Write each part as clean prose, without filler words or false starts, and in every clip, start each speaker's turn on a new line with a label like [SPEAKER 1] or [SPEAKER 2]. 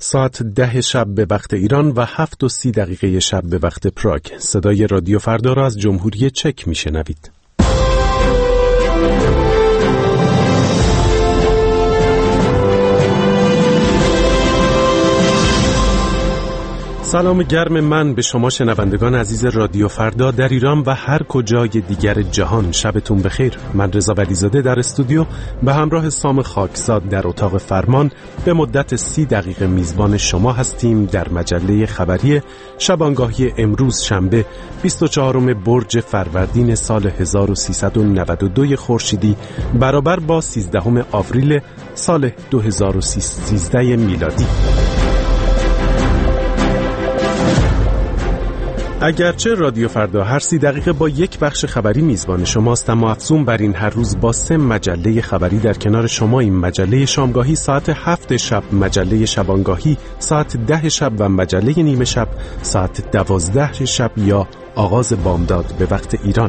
[SPEAKER 1] ساعت 10 شب به وقت ایران و 7:30 شب به وقت پراگ. صدای رادیو فردا را از جمهوری چک میشنوید. سلام گرم من به شما شنوندگان عزیز رادیو فردا در ایران و هر کجای دیگر جهان. شبتون بخیر. من رضا بدیزاده در استودیو به همراه سام خاکزاد در اتاق فرمان به مدت 30 دقیقه میزبان شما هستیم در مجله خبری شبانگاهی امروز شنبه 24 برج فروردین سال 1392 خورشیدی برابر با 13 آوریل سال 2013 میلادی. اگرچه رادیو فردا هر 30 دقیقه با یک بخش خبری میزبان شماست، اما افزون بر این هر روز با 3 مجله خبری در کنار شما. این مجله شامگاهی ساعت 7 شب، مجله شبانگاهی ساعت 10 شب و مجله نیمه شب ساعت 12 شب یا آغاز بامداد به وقت ایران.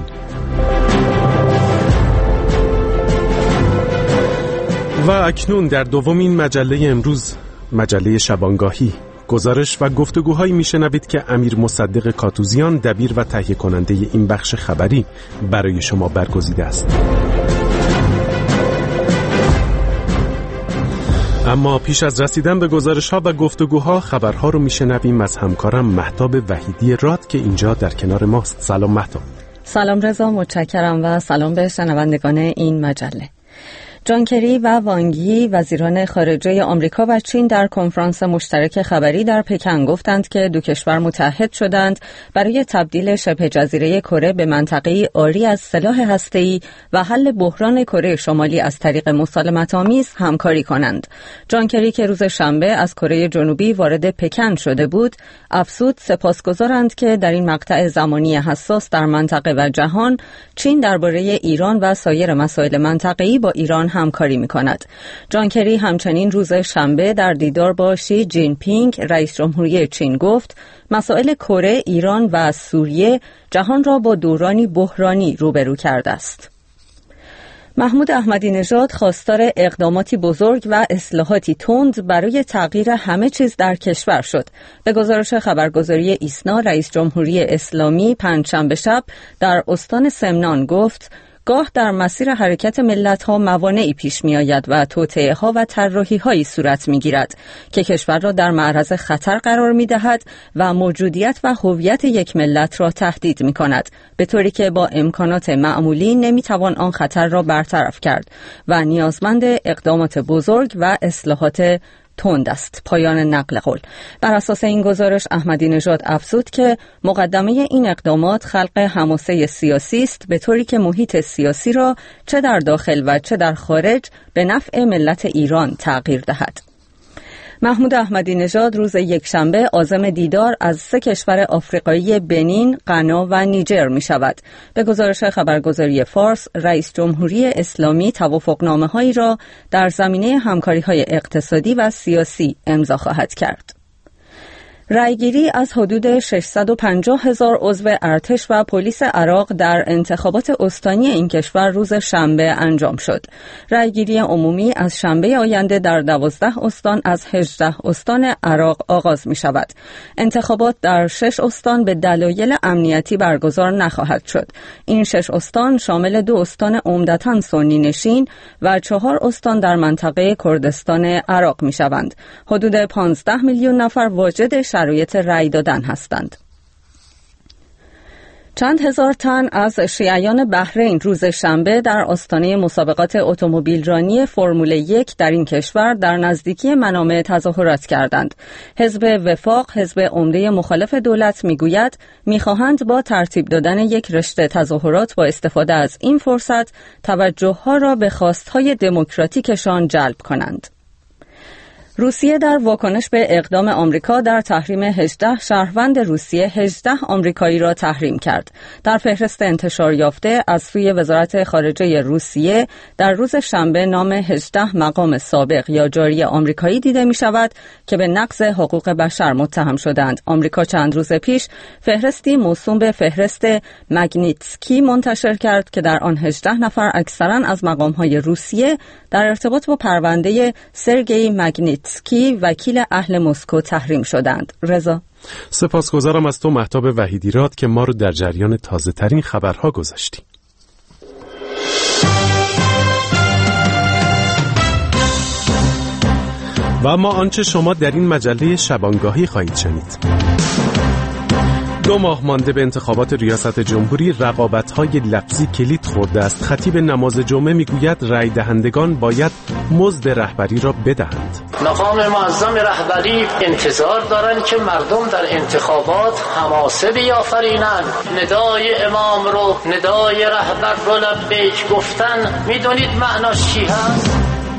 [SPEAKER 1] و اکنون در دومین مجله امروز، مجله شبانگاهی، گزارش و گفتگوهایی میشنوید که امیر مصدق کاتوزیان دبیر و تهیه کننده این بخش خبری برای شما برگزیده است. اما پیش از رسیدن به گزارش‌ها و گفتگوها، خبرها رو میشنویم از همکارم مهتاب وحیدی راد که اینجا در کنار ماست. سلام مهتاب.
[SPEAKER 2] سلام رضا، متشکرم و سلام به شنوندگان این مجله. جان کری و وانگ یی وزیران خارجه آمریکا و چین در کنفرانس مشترک خبری در پکن گفتند که دو کشور متحد شدند برای تبدیل شبه جزیره کره به منطقه‌ای عاری از سلاح هسته‌ای و حل بحران کره شمالی از طریق مسالمت‌آمیز همکاری کنند. جان کری که روز شنبه از کره جنوبی وارد پکن شده بود، افزود سپاسگزارند که در این مقطع زمانی حساس در منطقه و جهان، چین درباره ایران و سایر مسائل منطقه‌ای با ایران همکاری می‌کند. جان کری همچنین روز شنبه در دیدار با شی جین پینگ رئیس جمهوری چین گفت مسائل کره، ایران و سوریه جهان را با دورانی بحرانی روبرو کرده است. محمود احمدی نژاد خواستار اقداماتی بزرگ و اصلاحاتی تند برای تغییر همه چیز در کشور شد. به گزارش خبرگزاری ایسنا، رئیس جمهوری اسلامی پنجشنبه شب در استان سمنان گفت گاه در مسیر حرکت ملت‌ها موانعی پیش می‌آید و توطئه‌ها و طراحی‌هایی صورت می‌گیرد که کشور را در معرض خطر قرار می‌دهد و موجودیت و هویت یک ملت را تهدید می‌کند، به طوری که با امکانات معمولی نمی‌توان آن خطر را برطرف کرد و نیازمند اقدامات بزرگ و اصلاحات تند است. پایان نقل قول. بر اساس این گزارش احمدی نژاد افزود که مقدمه این اقدامات خلق حماسه سیاسی است، به طوری که محیط سیاسی را چه در داخل و چه در خارج به نفع ملت ایران تغییر دهد. محمود احمدی نژاد روز یکشنبه عازم دیدار از 3 کشور آفریقایی بنین، غنا و نیجر می شود. به گزارش خبرگزاری فارس، رئیس جمهوری اسلامی توافقنامه‌هایی را در زمینه همکاری‌های اقتصادی و سیاسی امضا خواهد کرد. رأیگیری از حدود 650,000 عضو ارتش و پلیس عراق در انتخابات استانی این کشور روز شنبه انجام شد. رأیگیری عمومی از شنبه آینده در 12 استان از 18 استان عراق آغاز می شود. انتخابات در 6 استان به دلایل امنیتی برگزار نخواهد شد. این 6 استان شامل 2 استان عمدتاً سنی نشین و 4 استان در منطقه کردستان عراق می شوند. حدود 15 میلیون نفر واجد شرایط رأی دادن هستند. چند هزار تن از شیعیان بحرین روز شنبه در آستانه مسابقات اتومبیلرانی فرمول 1 در این کشور در نزدیکی منامه تظاهرات کردند. حزب وفاق، حزب عمده مخالف دولت، میگوید میخواهند با ترتیب دادن یک رشته تظاهرات با استفاده از این فرصت توجه‌ها را به خواستهای دموکراتیکشان جلب کنند. روسیه در واکنش به اقدام آمریکا در تحریم 18 شهروند روسیه 18 آمریکایی را تحریم کرد. در فهرست انتشار یافته از سوی وزارت خارجه روسیه در روز شنبه نام 18 مقام سابق یا جاری آمریکایی دیده می شود که به نقض حقوق بشر متهم شدند. آمریکا چند روز پیش فهرستی موسوم به فهرست مگنیتسکی منتشر کرد که در آن 18 نفر اکثرا از مقام‌های روسیه در ارتباط با پرونده سرگئی مگنیتسکی ماگنیتسکی وکیل اهل مسکو تحریم شدند. رضا.
[SPEAKER 1] سپاسگزارم از تو مهتاب وحیدیراد که ما رو در جریان تازه ترین خبرها گذاشتی. و اما آنچه شما در این مجله شبانگاهی خواهید شنید: 2 ماه مانده به انتخابات ریاست جمهوری، رقابت‌های لفظی کلید خورده است. خطیب نماز جمعه میگوید رای دهندگان باید مزد رهبری را بدهند.
[SPEAKER 3] مقام معظم رهبری انتظار دارند که مردم در انتخابات حماسه بیافرینند. ندای امام رو، ندای رهبر رو لبیک گفتن، میدونید معناش چی هست؟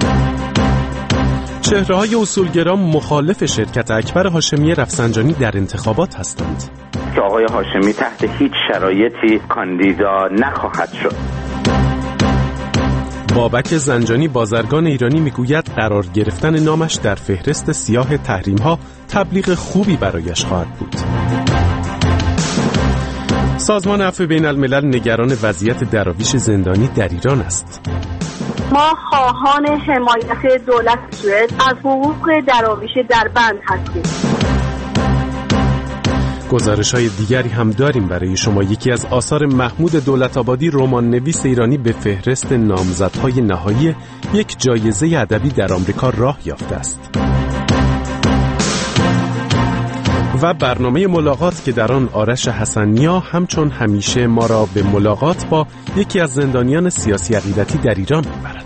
[SPEAKER 1] چهره‌های اصولگرا مخالف شرکت اکبر هاشمی رفسنجانی در انتخابات هستند.
[SPEAKER 4] که آقای هاشمی تحت هیچ شرایطی کاندیدا نخواهد شد.
[SPEAKER 1] بابک زنجانی بازرگان ایرانی میگوید قرار گرفتن نامش در فهرست سیاه تحریم‌ها تبلیغ خوبی برایش خواهد بود. سازمان عفو بین الملل نگران وضعیت دراویش زندانی در ایران است.
[SPEAKER 5] ما خواهان حمایت دولت سوئد از حقوق دراویش در بند هستیم.
[SPEAKER 1] گزارش‌های دیگری هم داریم برای شما. یکی از آثار محمود دولت‌آبادی، رمان نویس ایرانی، به فهرست نامزدهای نهایی یک جایزه ادبی در آمریکا راه یافته است. و برنامه ملاقات که در آن آرش حسن‌نیا همچون همیشه ما را به ملاقات با یکی از زندانیان سیاسی عقیدتی در ایران می‌برد.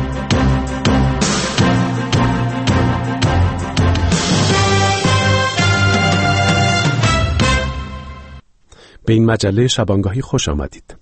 [SPEAKER 1] به این مجله شبانگاهی خوش آمدید.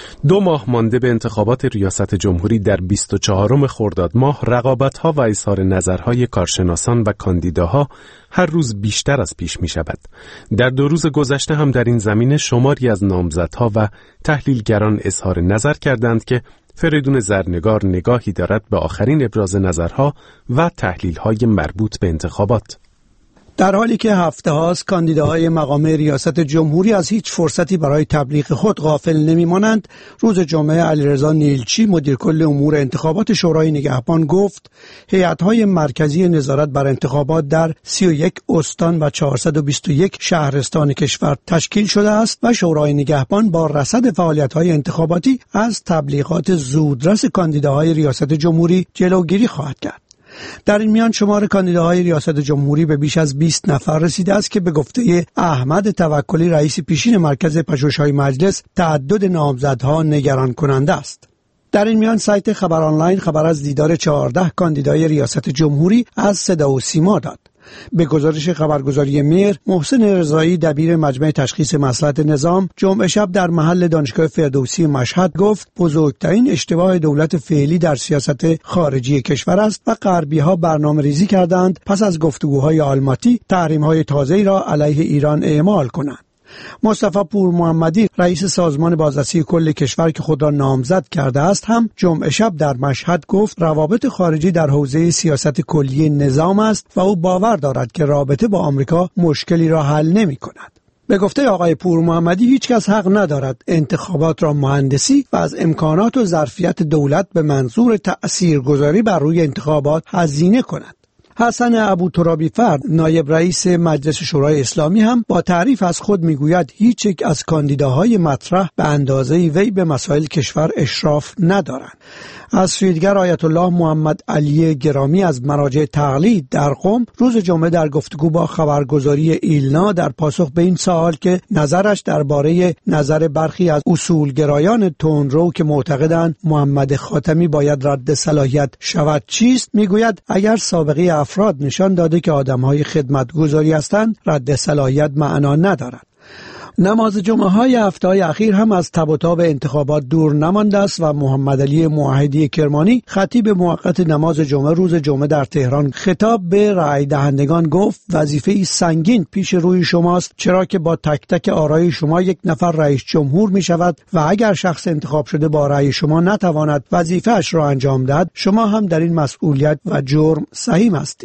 [SPEAKER 1] 2 ماه مانده به انتخابات ریاست جمهوری در 24 خرداد ماه، رقابت‌ها و اظهار نظرهای کارشناسان و کاندیداها هر روز بیشتر از پیش می شود. در 2 روز گذشته هم در این زمینه شماری از نامزدها و تحلیلگران اظهار نظر کردند که فریدون زرنگار نگاهی دارد به آخرین ابراز نظرها و تحلیل‌های مربوط به انتخابات.
[SPEAKER 6] در حالی که هفته هاست کاندیداهای مقام ریاست جمهوری از هیچ فرصتی برای تبلیغ خود غافل نمی‌مانند، روز جمعه علیرضا نیلچی مدیر کل امور انتخابات شورای نگهبان گفت هیئت‌های مرکزی نظارت بر انتخابات در 31 استان و 421 شهرستان کشور تشکیل شده است و شورای نگهبان با رصد فعالیت‌های انتخاباتی از تبلیغات زودرس کاندیداهای ریاست جمهوری جلوگیری خواهد کرد. در این میان شمار کاندیداهای ریاست جمهوری به بیش از 20 نفر رسیده است که به گفته احمد توکلی رئیس پیشین مرکز پژوهش‌های مجلس تعدد نامزدها نگران کننده است. در این میان سایت خبر آنلاین خبر از دیدار 14 کاندیدای ریاست جمهوری از صدا و سیما داد. به گزارش خبرگزاری میر، محسن رضایی دبیر مجمع تشخیص مصلحت نظام جمعه شب در محل دانشگاه فردوسی مشهد گفت بزرگترین اشتباه دولت فعلی در سیاست خارجی کشور است و غربی‌ها برنامه‌ریزی کردند پس از گفتگوهای آلماتی تحریم‌های تازه‌ای را علیه ایران اعمال کنند. مصطفی پور محمدی رئیس سازمان بازرسی کل کشور که خود را نامزد کرده است هم جمعه شب در مشهد گفت روابط خارجی در حوزه سیاست کلی نظام است و او باور دارد که رابطه با آمریکا مشکلی را حل نمی کند. به گفته آقای پور محمدی هیچ کس حق ندارد انتخابات را مهندسی و از امکانات و ظرفیت دولت به منظور تأثیرگذاری بر روی انتخابات هزینه کند. حسن ابوترابی فرد نایب رئیس مجلس شورای اسلامی هم با تعریف از خود میگوید هیچ یک از کاندیداهای مطرح به اندازه وی به مسائل کشور اشراف ندارند. از سوی دیگر آیت الله محمد علی گرامی از مراجع تقلید در قم روز جمعه در گفتگو با خبرگزاری ایلنا در پاسخ به این سوال که نظرش درباره نظر برخی از اصولگرایان تندرو که معتقدند محمد خاتمی باید رد صلاحیت شود چیست، میگوید اگر سابقه افراد نشان داده که آدم‌های خدمتگزاری هستند رد صلاحیت معنا ندارد. نماز جمعه های هفته‌های اخیر هم از تب و تاب انتخابات دور نمانده است و محمد علی موحدی کرمانی خطیب موقت نماز جمعه روز جمعه در تهران خطاب به رای دهندگان گفت وظیفه‌ای سنگین پیش روی شماست، چرا که با تک تک آرای شما یک نفر رئیس جمهور می شود و اگر شخص انتخاب شده با رأی شما نتواند وظیفه‌اش را انجام دهد، شما هم در این مسئولیت و جرم سهیم هستید.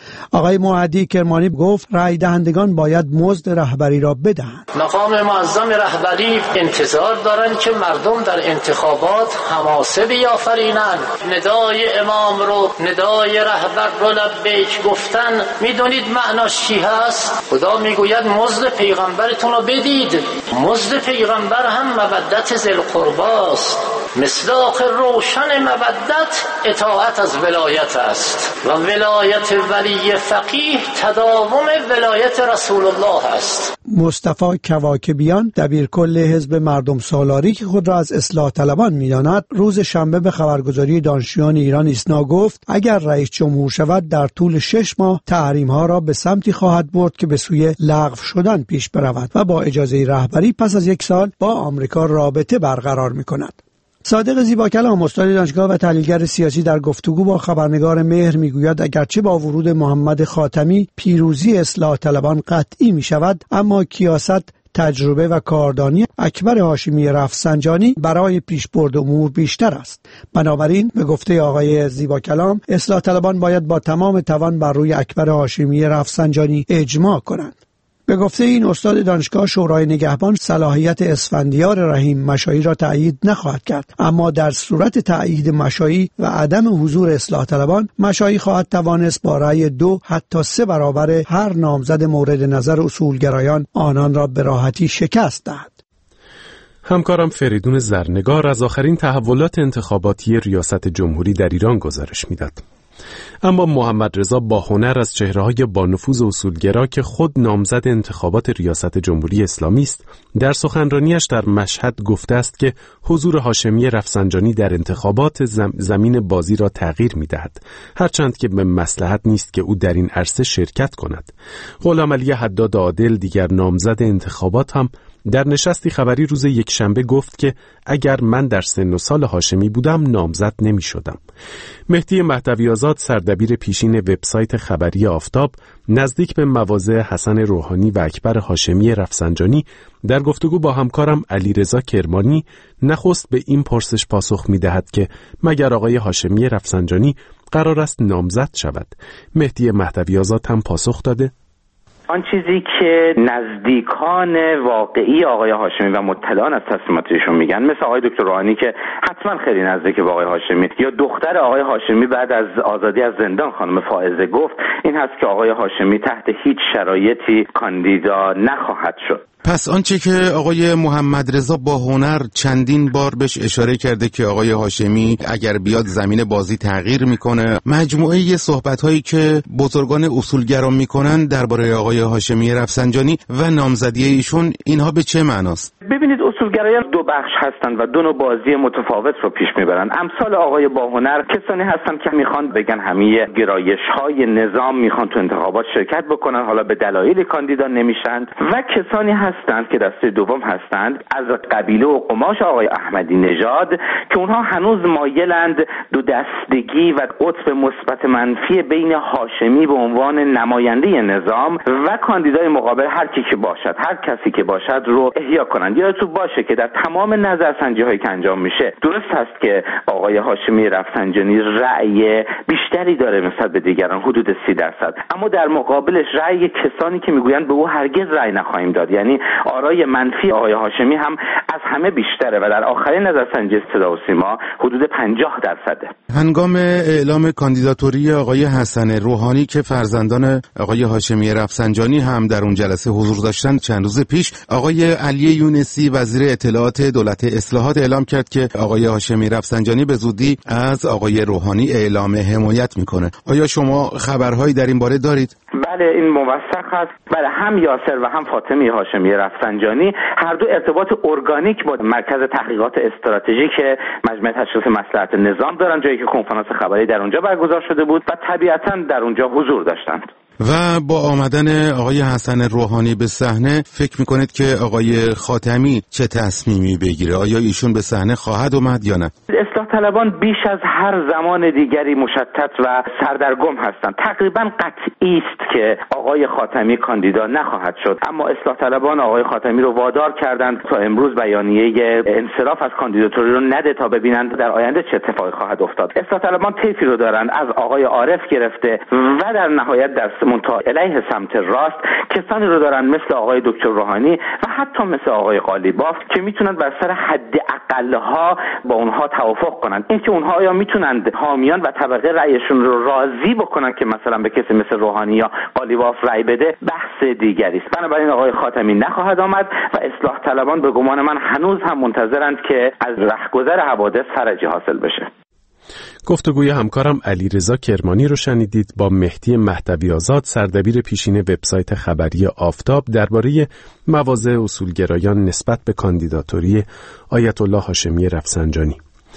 [SPEAKER 6] آقای موحدی کرمانی گفت رای دهندگان باید مزد رهبری را بدهند.
[SPEAKER 3] مقام معظم رهبری انتظار دارند که مردم در انتخابات حماسه بیافرینند. ندای امام رو، ندای رهبر رو لبیک گفتن میدونید معناش چی هست؟ خدا میگوید مزد پیغمبرتون رو بدید. مزد پیغمبر هم مودت ذی القرباست. مصداق روشن مودت اطاعت از ولایت است و ولایت ولی فقیه تداوم ولایت رسول الله است.
[SPEAKER 6] مصطفی کواکبیان دبیرکل حزب مردم سالاری که خود را از اصلاح طلبان می‌داند روز شنبه به خبرگزاری دانشجویان ایران ایسنا گفت اگر رئیس جمهور شود در طول 6 ماه تحریم‌ها را به سمتی خواهد برد که به سوی لغو شدن پیش برود و با اجازه رهبری پس از 1 سال با آمریکا رابطه برقرار می‌کند. صادق زیباکلام استاد دانشگاه و تحلیلگر سیاسی در گفتگو با خبرنگار مهر میگوید اگرچه با ورود محمد خاتمی پیروزی اصلاح طلبان قطعی می شود، اما کیاست، تجربه و کاردانی اکبر هاشمی رفسنجانی برای پیشبرد امور بیشتر است. بنابراین به گفته آقای زیباکلام اصلاح طلبان باید با تمام توان بر روی اکبر هاشمی رفسنجانی اجماع کنند. به گفته این استاد دانشگاه شورای نگهبان صلاحیت اسفندیار رحیم مشایی را تأیید نخواهد کرد، اما در صورت تأیید مشایی و عدم حضور اصلاح طلبان مشایی خواهد توانست با رأی 2 حتی 3 برابر هر نامزد مورد نظر اصولگرایان آنان را به راحتی شکست دهد.
[SPEAKER 1] همکارم فریدون زرنگار از آخرین تحولات انتخاباتی ریاست جمهوری در ایران گزارش میداد. اما محمد رضا باهنر از چهره‌های با نفوذ اصولگرا که خود نامزد انتخابات ریاست جمهوری اسلامی است، در سخنرانیش در مشهد گفته است که حضور هاشمی رفسنجانی در انتخابات زمین بازی را تغییر می‌دهد، هرچند که به مصلحت نیست که او در این عرصه شرکت کند. غلامعلی حداد عادل دیگر نامزد انتخابات هم در نشستی خبری روز یکشنبه گفت که اگر من در سن و سال هاشمی بودم نامزد نمی شدم. مهدی مهدوی آزاد سردبیر پیشین وبسایت خبری آفتاب نزدیک به مواضع حسن روحانی و اکبر هاشمی رفسنجانی در گفتگو با همکارم علیرضا کرمانی نخست به این پرسش پاسخ می دهد که مگر آقای هاشمی رفسنجانی قرار است نامزد شود؟ مهدی مهدوی آزاد هم پاسخ داده
[SPEAKER 4] آن چیزی که نزدیکان واقعی آقای هاشمی و مطلعان از تصمیماتشون میگن، مثل آقای دکتر روحانی که حتما خیلی نزدیک به آقای هاشمی، یا دختر آقای هاشمی بعد از آزادی از زندان خانم فائزه گفت، این هست که آقای هاشمی تحت هیچ شرایطی کاندیدا نخواهد شد.
[SPEAKER 7] پس آنچه که آقای محمد رضا باهنر چندین بار بهش اشاره کرده که آقای هاشمی اگر بیاد زمین بازی تغییر میکنه، مجموعه صحبت‌هایی که بزرگان اصولگرا میکنن درباره آقای هاشمی رفسنجانی و نامزدی ایشون، اینها به چه معناست؟
[SPEAKER 4] ببینید اصولگرایان 2 بخش هستن و 2 نوع بازی متفاوت رو پیش میبرن. امثال آقای باهنر کسانی هستن که میخوان بگن همه گرایش‌های نظام میخوان تو انتخابات شرکت بکنن، حالا به دلایل کاندیدا نمیشن، و کسانی هستند که دسته دوم هستند از قبیله و قماش آقای احمدی نژاد که اونها هنوز مایلند 2 دستگی و قطب مثبت منفی بین هاشمی به عنوان نماینده نظام و کاندیدای مقابل هر کی که باشد، هر کسی که باشد رو احیا کنند. یادتون باشه که در تمام نظرسنجی‌هایی که انجام میشه درست هست که آقای هاشمی رفسنجانی رأی بیشتری داره نسبت به دیگران، حدود 30%، اما در مقابلش رأی کسانی که میگویند به او هرگز رأی نخواهیم داد، یعنی آرای منفی آقای هاشمی هم از همه بیشتره و در آخرین نظرسنجی صدا و سیما حدود 50%.
[SPEAKER 7] هنگام اعلام کاندیداتوری آقای حسن روحانی که فرزندان آقای هاشمی رفسنجانی هم در اون جلسه حضور داشتن چند روز پیش، آقای علی یونسی وزیر اطلاعات دولت اصلاحات اعلام کرد که آقای هاشمی رفسنجانی به زودی از آقای روحانی اعلام حمایت میکنه. آیا شما خبرهایی در این باره دارید؟
[SPEAKER 4] بله، این موثق هست. بله، هم یاسر و هم فاطمه هاشمی رفسنجانی هر دو ارتباط ارگانیک با مرکز تحقیقات استراتژیک مجمع تشخیص مصلحت نظام دارن، جایی که کنفرانس خبری در اونجا برگزار شده بود و طبیعتاً در اونجا حضور داشتند.
[SPEAKER 7] و با آمدن آقای حسن روحانی به صحنه فکر میکنید که آقای خاتمی چه تصمیمی بگیره؟ آیا ایشون به صحنه خواهد اومد یا نه؟
[SPEAKER 4] اصلاح طلبان بیش از هر زمان دیگری مشتت و سردرگم هستند. تقریبا قطعی است که آقای خاتمی کاندیدا نخواهد شد، اما اصلاح طلبان آقای خاتمی رو وادار کردند تا امروز بیانیه انصراف از کاندیداتوری رو نده تا ببینند در آینده چه اتفاقی خواهد افتاد. اصلاح طلبان طیفی رو دارند از آقای عارف گرفته و در نهایت در منتها علیه سمت راست کسانی رو دارند مثل آقای دکتر روحانی و حتی مثل آقای قالیباف که میتونند بر سر حد اقلها با اونها توافق کنند. اینکه اونها آیا میتونند حامیان و طبقه رأیشون رو راضی بکنن که مثلا به کسی مثل روحانی یا قالیباف رأی بده بحث دیگری است. بنابراین آقای خاتمی نخواهد آمد و اصلاح طلبان به گمان من هنوز هم منتظرند که از رهگذر حوادث فرجی حاصل بشه.
[SPEAKER 1] گفتگوی همکارم علیرضا کرمانی رو شنیدید با مهدی مهدوی آزاد، سردبیر پیشین وبسایت خبری آفتاب، درباره مواضع اصولگرایان نسبت به کاندیداتوری آیت الله هاشمی رفسنجانی.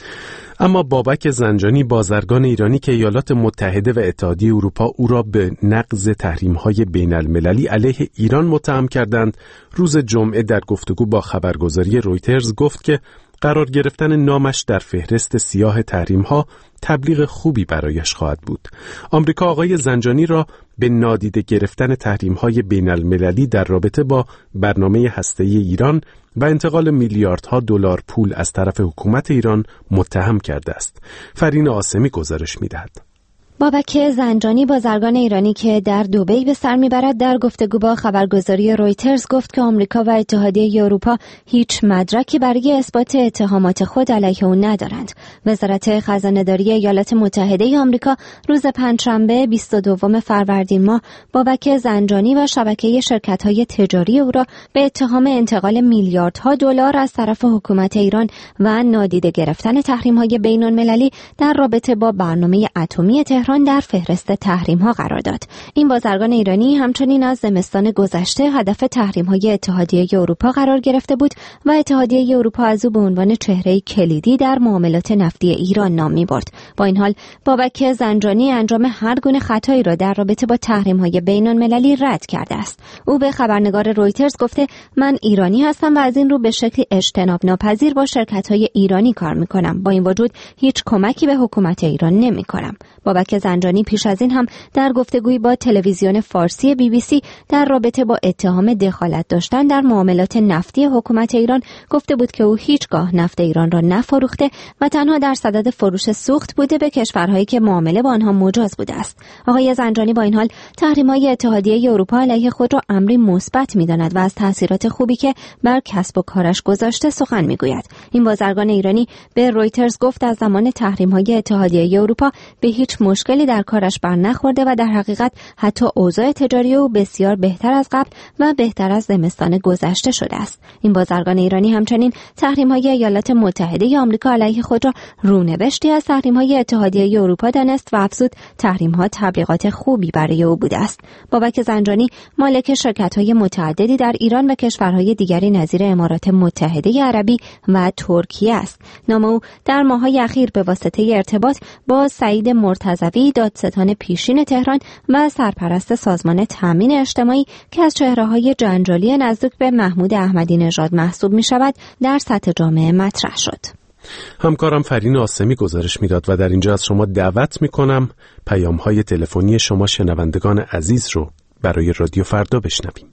[SPEAKER 1] اما بابک زنجانی، بازرگان ایرانی که ایالات متحده و اتحادیه اروپا او را به نقض تحریم‌های بین‌المللی علیه ایران متهم کردند، روز جمعه در گفتگو با خبرگزاری رویترز گفت که قرار گرفتن نامش در فهرست سیاه تحریم‌ها تبلیغ خوبی برایش خواهد بود. آمریکا آقای زنجانی را به نادیده گرفتن تحریم‌های بین‌المللی در رابطه با برنامه هسته‌ای ایران و انتقال میلیاردها دلار پول از طرف حکومت ایران متهم کرده است. فرین آسمی گزارش می‌دهد.
[SPEAKER 8] بابک زنجانی، بازرگان ایرانی که در دبی به سر میبرد، در گفتگو با خبرگزاری رویترز گفت که آمریکا و اتحادیه اروپا هیچ مدرکی برای اثبات اتهامات خود علیه او ندارند. وزارت خزانه‌داری ایالات متحده آمریکا روز پنجشنبه 22 فروردین ماه بابک زنجانی و شبکه شرکت‌های تجاری او را به اتهام انتقال میلیاردها دلار از طرف حکومت ایران و نادیده گرفتن تحریم‌های بین‌المللی در رابطه با برنامه اتمی تهران در فهرست تحریم‌ها قرار داد. این بازرگان ایرانی همچنین از زمستان گذشته هدف تحریم‌های اتحادیه اروپا قرار گرفته بود و اتحادیه اروپا از او به عنوان چهره کلیدی در معاملات نفتی ایران نام می‌برد. با این حال بابک زنجانی انجام هر گونه خطایی را در رابطه با تحریم‌های بین‌المللی رد کرده است. او به خبرنگار رویترز گفته: من ایرانی هستم و از این رو به شکلی اجتناب ناپذیر با شرکت‌های ایرانی کار می‌کنم. با این وجود هیچ کمکی به حکومت ایران نمی‌کنم. بابک زنجانی پیش از این هم در گفتگویی با تلویزیون فارسی BBC در رابطه با اتهام دخالت داشتن در معاملات نفتی حکومت ایران گفته بود که او هیچگاه نفت ایران را نفروخته و تنها در صدد فروش سوخت بوده به کشورهایی که معامله با آنها مجاز بوده است. آقای زنجانی با این حال تحریم‌های اتحادیه اروپا علیه خود را امری مثبت می‌داند و از تأثیرات خوبی که بر کسب و کارش گذاشته سخن می‌گوید. این بازرگان ایرانی به رویترز گفت از زمان تحریم‌های اتحادیه اروپا به هیچ مشکلی در کارش بر نخورده و در حقیقت حتی اوضاع تجاری او بسیار بهتر از قبل و بهتر از زمستان گذشته شده است. این بازرگان ایرانی همچنین تحریم‌های ایالات متحده آمریکا علیه خود را رونوشتی از تحریم‌های اتحادیه اروپا دانست و افزود تحریم‌ها تبلیغات خوبی برای او بوده است. بابک زنجانی مالک شرکت‌های متعددی در ایران و کشورهای دیگری نظیر امارات متحده عربی و ترکیه است. نام او در ماه‌های اخیر به واسطه ارتباط با سعید مرتضوی، دادستان پیشین تهران و سرپرست سازمان تامین اجتماعی که از چهره‌های جنجالی نزدیک به محمود احمدی نژاد محسوب می‌شود، در سطح جامعه مطرح شد.
[SPEAKER 1] همکارم فرین آسمی گزارش میداد و در اینجا از شما دعوت می‌کنم پیام‌های تلفنی شما شنوندگان عزیز رو برای رادیو فردا بشنویم.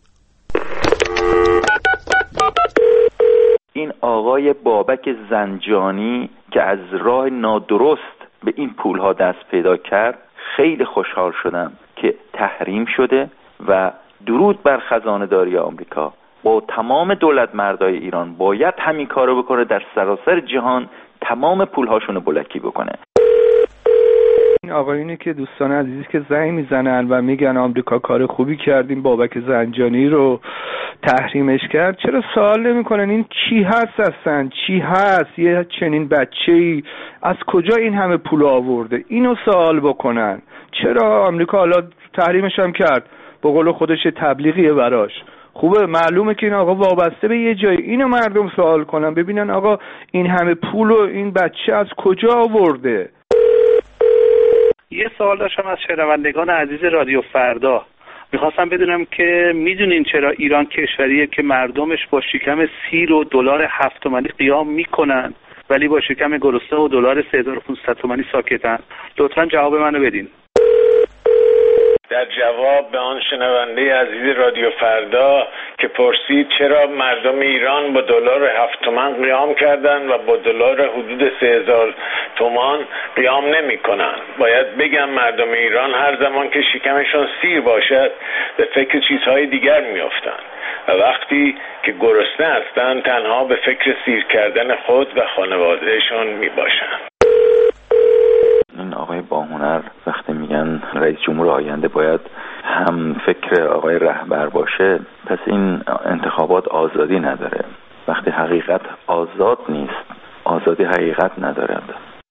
[SPEAKER 9] این آقای بابک زنجانی که از راه نادرست به این پولها دست پیدا کرد، خیلی خوشحال شدم که تحریم شده و درود بر خزانه داری آمریکا. با تمام دولت مردای ایران باید همین کارو بکنه، در سراسر جهان تمام پولهاشونو بلکی بکنه.
[SPEAKER 10] این آقایونی که دوستان عزیزی که زنگ میزنن و میگن آمریکا کار خوبی کردیم بابک زنجانی رو تحریمش کرد، چرا سوال نمیکنن این چی هست اصلا؟ چی هست؟ یه چنین بچه‌ای از کجا این همه پول آورده؟ اینو سوال بکنن. چرا آمریکا حالا تحریمش هم کرد؟ به قول خودش تبلیغیه براش. خوبه، معلومه که این آقا وابسته به یه جایی. اینو مردم سوال کنن، ببینن آقا این همه پول رو این بچه از کجا آورده؟
[SPEAKER 11] یه سوال داشتم از شنوندگان عزیز رادیو فردا.
[SPEAKER 10] میخواستم بدونم که میدونین چرا ایران کشوریه که مردمش با شکم سیر و دلار 7 تومانی قیام میکنن ولی با شکم گرسنه و دلار 3500 تومانی ساکتن؟ لطفا جواب منو بدین.
[SPEAKER 11] در جواب به آن شنونده عزیز رادیو فردا که پرسید چرا مردم ایران با دلار 7 تومان قیام کردن و با دلار حدود 3000 تومان قیام نمی کنن، باید بگم مردم ایران هر زمان که شکمشون سیر باشد به فکر چیزهای دیگر می افتن و وقتی که گرسنه هستن تنها به فکر سیر کردن خود و خانوادهشون می باشن.
[SPEAKER 9] این آقای باهنر وقتی میگن رئیس جمهور آینده باید هم فکر آقای رهبر باشه، پس این انتخابات آزادی نداره. وقتی حقیقت آزاد نیست، آزادی حقیقت ندارد.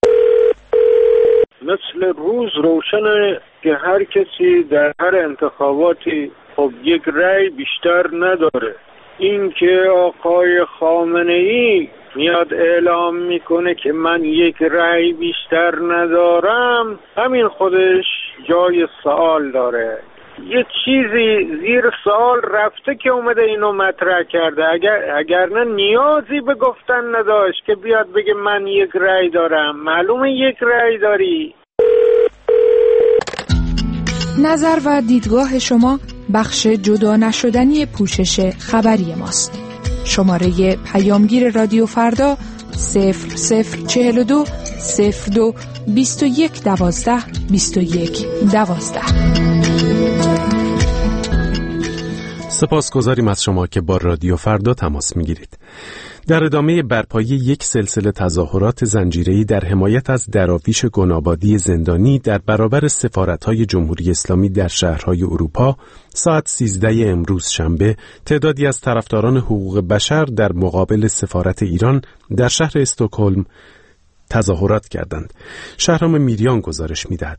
[SPEAKER 12] مثل روز روشنه که هر کسی در هر انتخاباتی خب یک رأی بیشتر نداره. این که آقای خامنه‌ای میاد اعلام میکنه که من یک رأی بیشتر ندارم، همین خودش جای سوال داره. یه چیزی زیر سوال رفته که اومده اینو مطرح کرده. اگر نه نیازی به گفتن نداشت که بیاد بگه من یک رأی دارم. معلومه یک رأی داری.
[SPEAKER 13] نظر و دیدگاه شما بخش جدا نشدنی پوشش خبری ماست. شماره پیامگیر رادیو فردا 0042 02 21 12 21 12.
[SPEAKER 1] سپاسگزاریم از شما که با رادیو فردا تماس میگیرید. در ادامه برپایی یک سلسله تظاهرات زنجیره‌ای در حمایت از دراویش گنابادی زندانی در برابر سفارت‌های جمهوری اسلامی در شهرهای اروپا، ساعت 13 امروز شنبه تعدادی از طرفداران حقوق بشر در مقابل سفارت ایران در شهر استکهلم تظاهرات کردند. شهرام میریان گزارش می‌دهد.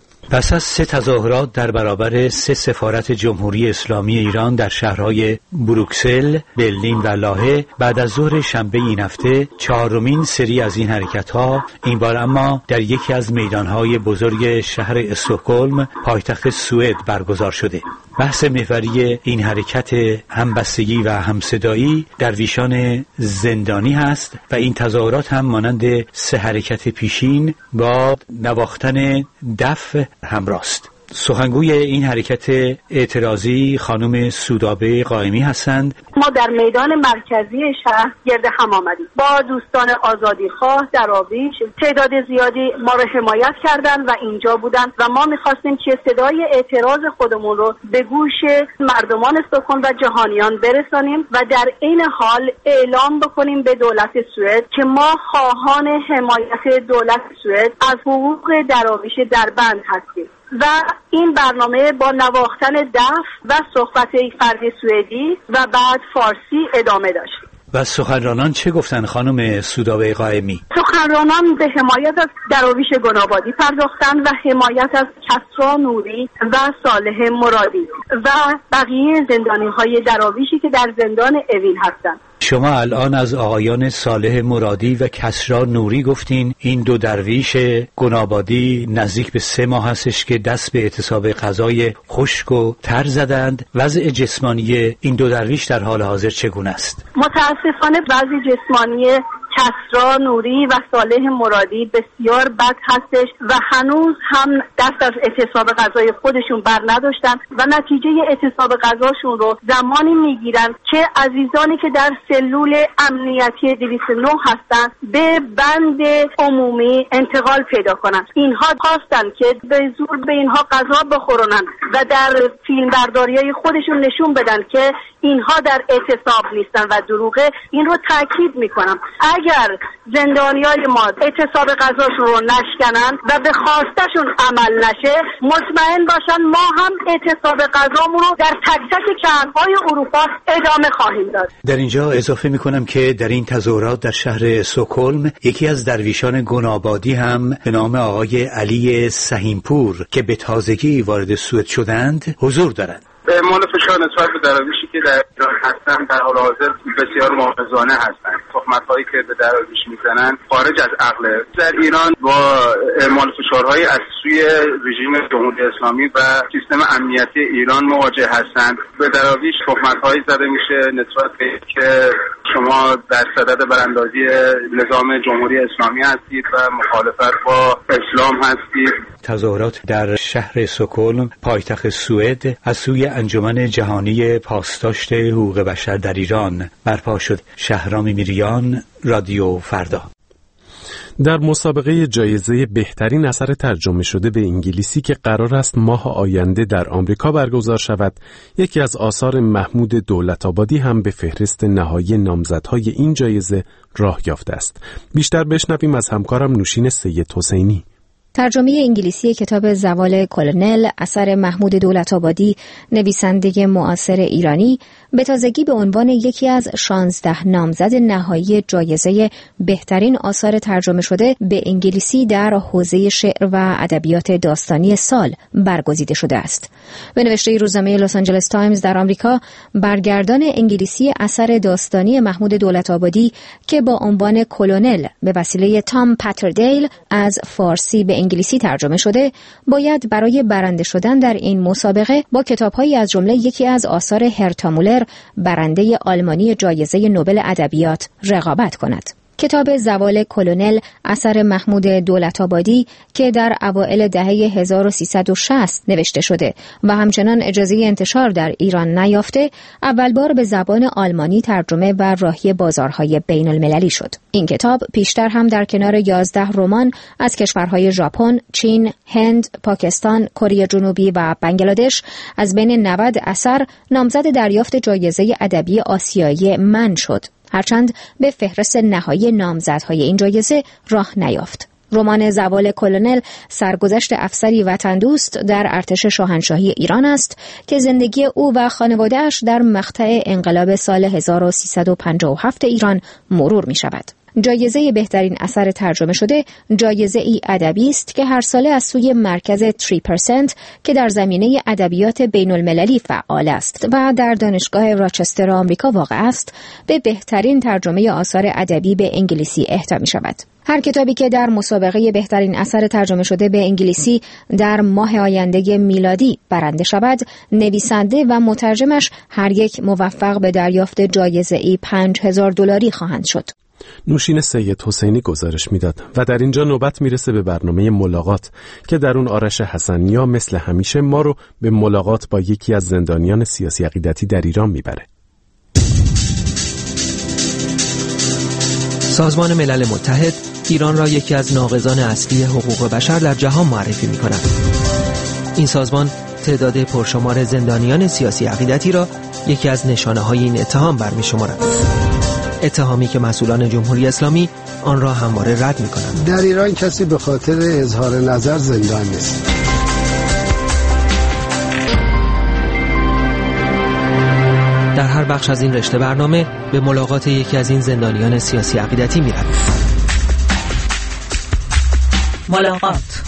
[SPEAKER 14] پس از 3 تظاهرات در برابر 3 سفارت جمهوری اسلامی ایران در شهرهای بروکسل، برلین و لاهه، بعد از ظهر شنبه این هفته 4مین سری از این حرکت‌ها این بار اما در یکی از میدان‌های بزرگ شهر استکهلم، پایتخت سوئد برگزار شده. بحث محوری این حرکت همبستگی و همصدایی درویشان زندانی هست و این تظاهرات هم مانند 3 حرکت پیشین با نواختن دف همراه است. سخنگوی این حرکت اعتراضی خانم سودابه قائمی هستند.
[SPEAKER 5] ما در میدان مرکزی شهر گرد هم آمدیم با دوستان آزادیخواه دراویش. تعداد زیادی ما رو حمایت کردن و اینجا بودن و ما میخواستیم که صدای اعتراض خودمون رو به گوش مردمان استکهلم و جهانیان برسانیم و در این حال اعلام بکنیم به دولت سوئد که ما خواهان حمایت دولت سوئد از حقوق دراویش در بند هستیم. و این برنامه با نواختن دف و صحبت فردی سوئدی و بعد فارسی ادامه داشت.
[SPEAKER 14] و سخنرانان چه گفتن خانم سودابه قائمی؟
[SPEAKER 5] سخنرانان به حمایت از دراویش گنابادی پرداختن و حمایت از کسری نوری و صالح مرادی و بقیه زندانی‌های دراویشی که در زندان اوین هستند.
[SPEAKER 14] شما الان از آقایان صالح مرادی و کسری نوری گفتین. این 2 درویش گنابادی نزدیک به 3 ماه هستش که دست به اعتصاب غذای خشک و تر زدند. وضع جسمانی این 2 درویش در حال حاضر چگونه است؟
[SPEAKER 5] متاسفانه وضع جسمانی کسری نوری و صالح مرادی بسیار بد هستش و هنوز هم دست از اعتصاب غذای خودشون بر نداشتن و نتیجه اعتصاب غذاشون رو زمانی میگیرن که عزیزانی که در سلول امنیتی 209 هستن به بند عمومی انتقال پیدا کنن. اینها خواستن که به زور به اینها غذا بخورونن و در فیلم برداریای خودشون نشون بدن که اینها در اعتصاب نیستن و دروغه. این رو تاکید میکنم. اگر زندانیای ما اعتصاب غذاشون رو نشکنن و به خواستشون عمل نشه، مطمئن باشن ما هم اعتصاب غذامون رو در تک تک شهرهای اروپا ادامه خواهیم داد.
[SPEAKER 14] در اینجا اضافه میکنم که در این تظاهرات در شهر استکهلم یکی از درویشان گنابادی هم به نام آقای علی سهیمپور که به تازگی وارد سوئد شدند حضور دارند.
[SPEAKER 15] اعمال فشار نسبت به دراویشی که در ایران هستن در حال حاضر بسیار محافظانه هستند. تهمت‌هایی که به دراویش میزنن خارج از عقله. در ایران با اعمال فشارهای از سوی رژیم جمهوری اسلامی و سیستم امنیتی ایران مواجه هستند. به دراویش تهمت‌هایی زده میشه نسبت به که شما در صدد براندازی نظام جمهوری اسلامی هستید و مخالفت با اسلام هستید.
[SPEAKER 14] تظاهرات در شهر استکهلم پایتخت سوئد از سوی انجمن جهانی پاسداشت حقوق بشر در ایران برپا شد. شهرام میریان، رادیو فردا.
[SPEAKER 1] در مسابقه جایزه بهترین اثر ترجمه شده به انگلیسی که قرار است ماه آینده در آمریکا برگزار شود، یکی از آثار محمود دولت‌آبادی هم به فهرست نهایی نامزدهای این جایزه راه یافته است. بیشتر بشنویم از همکارم نوشین سید حسینی.
[SPEAKER 8] ترجمه انگلیسی کتاب زوال کلونل اثر محمود دولت‌آبادی، نویسنده معاصر ایرانی، به تازگی به عنوان یکی از 16 نامزد نهایی جایزه بهترین آثار ترجمه شده به انگلیسی در حوزه شعر و ادبیات داستانی سال برگزیده شده است. به نوشته روزنامه لس آنجلس تایمز در آمریکا، برگردان انگلیسی اثر داستانی محمود دولت‌آبادی که با عنوان کلونل به وسیله تام پاتردیل از فارسی به انگلیسی ترجمه شده، باید برای برنده شدن در این مسابقه با کتاب‌هایی از جمله یکی از آثار هرتا مولر، برنده آلمانی جایزه نوبل ادبیات، رقابت کند. کتاب زوال کلونل اثر محمود دولت‌آبادی که در اوایل دهه 1360 نوشته شده و همچنان اجازه انتشار در ایران نیافته، اول بار به زبان آلمانی ترجمه و راهی بازارهای بین المللی شد. این کتاب پیشتر هم در کنار 11 رمان از کشورهای ژاپن، چین، هند، پاکستان، کره جنوبی و بنگلادش از بین 90 اثر نامزد دریافت جایزه ادبی آسیایی من شد، هرچند به فهرست نهایی نامزدهای این جایزه راه نیافت. رمان زوال کلونل سرگذشت افسری وطن دوست در ارتش شاهنشاهی ایران است که زندگی او و خانواده‌اش در مقطع انقلاب سال 1357 ایران مرور می شود. جایزه بهترین اثر ترجمه شده جایزه ای ادبی است که هر ساله از سوی مرکز 3% که در زمینه ادبیات بین المللی فعال است و در دانشگاه راچستر آمریکا واقع است، به بهترین ترجمه آثار ادبی به انگلیسی اهدا می شود. هر کتابی که در مسابقه بهترین اثر ترجمه شده به انگلیسی در ماه آینده میلادی برنده شود، نویسنده و مترجمش هر یک موفق به دریافت جایزه ای $5000 خواهند شد.
[SPEAKER 1] نوشین سید حسینی گزارش میداد و در اینجا نوبت میرسه به برنامه ملاقات که در اون آرش حسنیا مثل همیشه ما رو به ملاقات با یکی از زندانیان سیاسی عقیدتی در ایران میبره.
[SPEAKER 16] سازمان ملل متحد ایران را یکی از ناقضان اصلی حقوق بشر در جهان معرفی می‌کند. این سازمان تعداد پرشمار زندانیان سیاسی عقیدتی را یکی از نشانه‌های این اتهام برمی‌شمارد. اتهامی که مسئولان جمهوری اسلامی آن را همواره رد می‌کنند.
[SPEAKER 17] در ایران کسی به خاطر اظهار نظر زندان نیست.
[SPEAKER 16] در هر بخش از این رشته برنامه به ملاقات یکی از این زندانیان سیاسی عقیدتی می‌رویم.
[SPEAKER 2] ملاقات.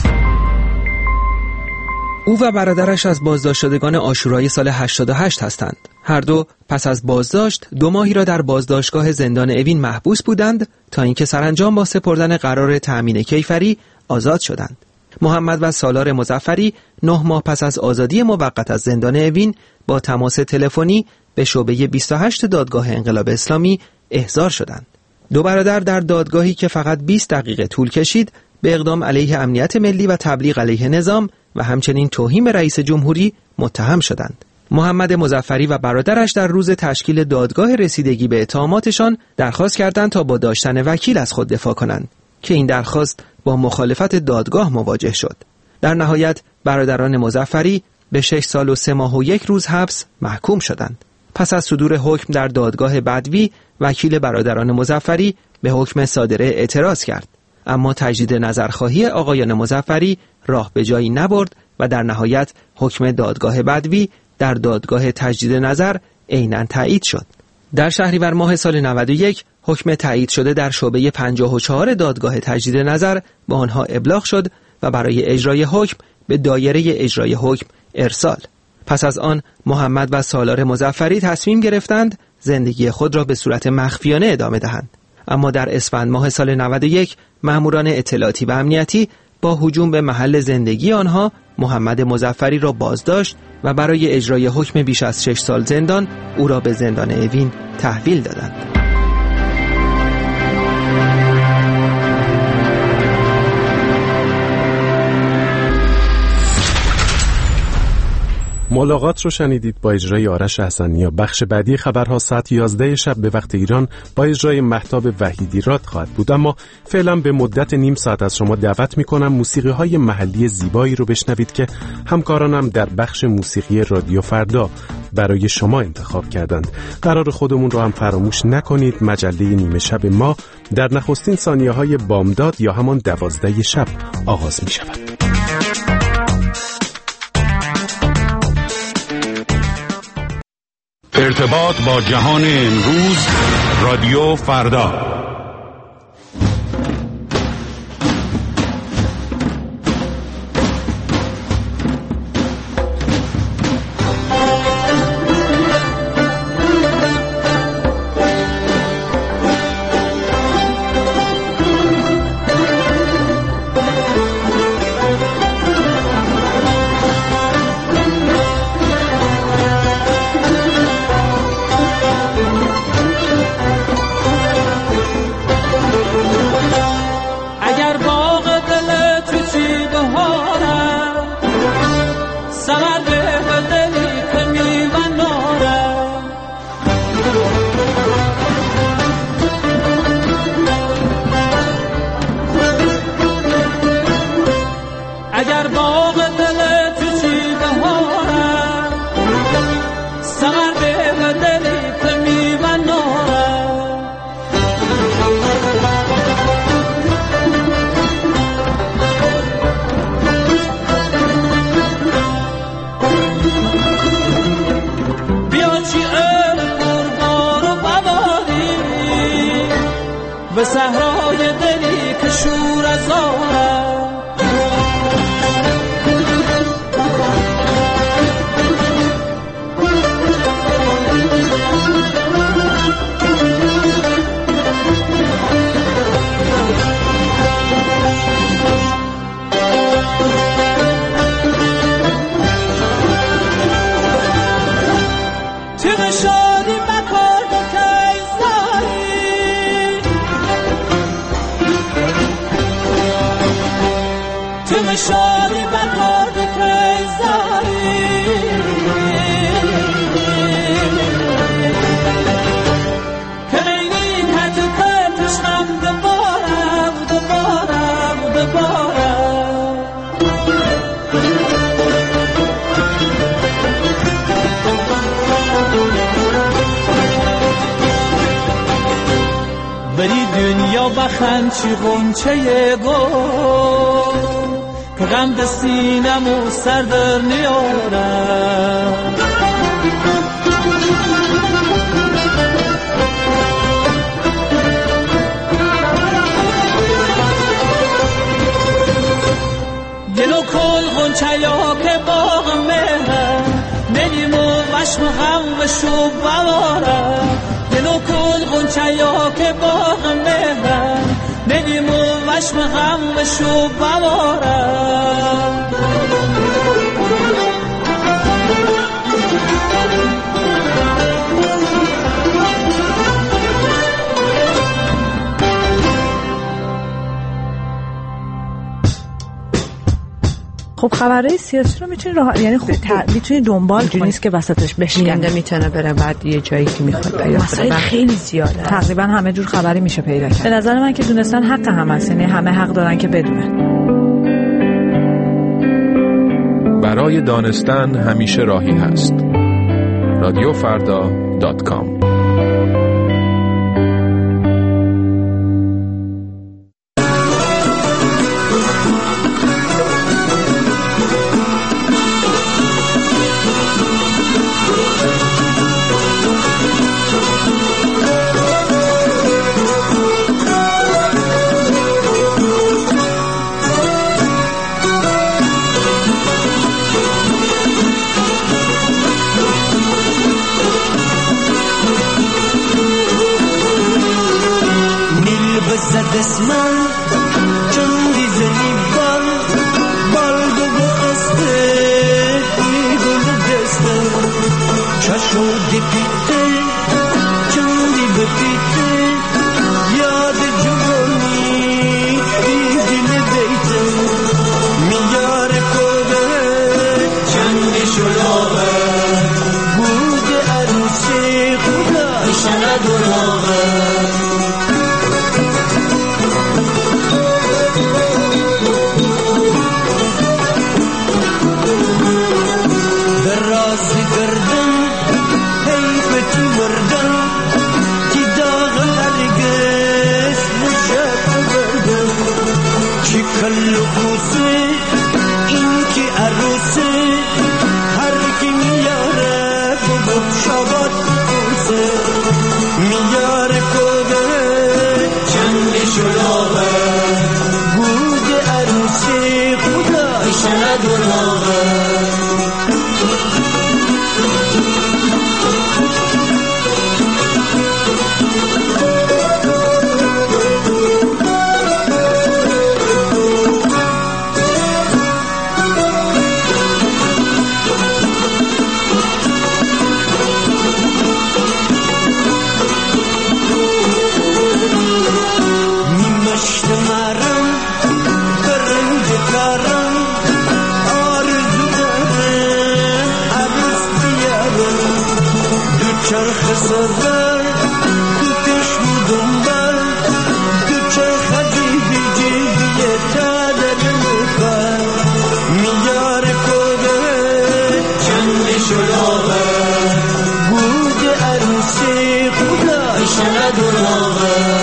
[SPEAKER 16] او و برادرش از بازداشت شدگان عاشورای سال 88 هستند. هر دو پس از بازداشت 2 ماهی را در بازداشتگاه زندان اوین محبوس بودند تا اینکه سرانجام با سپردن قرار تأمین کیفری آزاد شدند. محمد و سالار مظفری 9 ماه پس از آزادی موقت از زندان اوین با تماس تلفنی به شعبه 28 دادگاه انقلاب اسلامی احضار شدند. 2 برادر در دادگاهی که فقط 20 دقیقه طول کشید به اقدام علیه امنیت ملی و تبلیغ علیه نظام و همچنین توهین به رئیس جمهوری متهم شدند. محمد مظفری و برادرش در روز تشکیل دادگاه رسیدگی به اتهاماتشان درخواست کردند تا با داشتن وکیل از خود دفاع کنند که این درخواست با مخالفت دادگاه مواجه شد. در نهایت برادران مظفری به 6 سال و 3 ماه و 1 روز حبس محکوم شدند. پس از صدور حکم در دادگاه بدوی، وکیل برادران مظفری به حکم صادره اعتراض کرد، اما تجدید نظرخواهی آقایان مظفری راه به جایی نبرد و در نهایت حکم دادگاه بدوی در دادگاه تجدید نظر عیناً تایید شد. در شهریور ماه سال 91 حکم تایید شده در شعبه 54 دادگاه تجدید نظر به آنها ابلاغ شد و برای اجرای حکم به دایره اجرای حکم ارسال. پس از آن محمد و سالار مظفری تصمیم گرفتند زندگی خود را به صورت مخفیانه ادامه دهند. اما در اسفند ماه سال 91 ماموران اطلاعاتی و امنیتی با هجوم به محل زندگی آنها محمد مظفری را بازداشت و برای اجرای حکم بیش از 6 سال زندان او را به زندان اوین تحویل دادند.
[SPEAKER 1] ملاقات رو شنیدید با اجرای آرش حسنیا. بخش بعدی خبرها ساعت 11 شب به وقت ایران با اجرای مهتاب وحیدی راد خواهد بود، اما فعلا به مدت نیم ساعت از شما دعوت میکنم موسیقی های محلی زیبایی رو بشنوید که همکارانم در بخش موسیقی رادیو فردا برای شما انتخاب کردند. قرار خودمون رو هم فراموش نکنید. مجله نیمه شب ما در نخستین ثانیه های بامداد یا همان 12 شب آغاز می شود.
[SPEAKER 18] ارتباط با جهان امروز، رادیو فردا.
[SPEAKER 19] به صحرای دلی که شور از آره شادی بکار کیزاری که غیری کتو کتشم دبارم بری دنیا بخند چی غنچه گل که غم به سینم و سر در نیارم گل و کل غنچه یا که باغ مهرم نیم و وشم غم و شب بوارم گل و کل غنچه یا که باغ مهرم نیم و وشم غم و شب بوارم
[SPEAKER 13] خب خبرهای سیاسی رو میتونی یعنی میتونی دنبال کنی،
[SPEAKER 2] نیست که وسطش بشکنده میتونه بره بعد یه جایی که میخواد پیدا کنه.
[SPEAKER 13] مسائل خیلی زیاده، تقریبا همه جور خبری میشه پیدا کرد. به نظر من که دونستن حق همه است، یعنی همه حق دارن که بدونن.
[SPEAKER 20] برای دانستن همیشه راهی هست. رادیوفردا.com
[SPEAKER 19] دسمان چون دیزنی بال شدی پیته چندی به پیته یاد جوانی دیدی بیته میار کوده چندی شلوغه بود عروسی خدا ایشانه دروغه کلو کوسه این که عروسه هر کی میاره بگو شبات کوسه میاره کوده چندی شلوغه بود عروسی خدا ایشانه دروغه چرخ سرور تو کشم دنبال تو چرخ جیبی جیبی تا در مخال میار کوده چندی شلوغه بود عروسی خدا ایشانه دروغه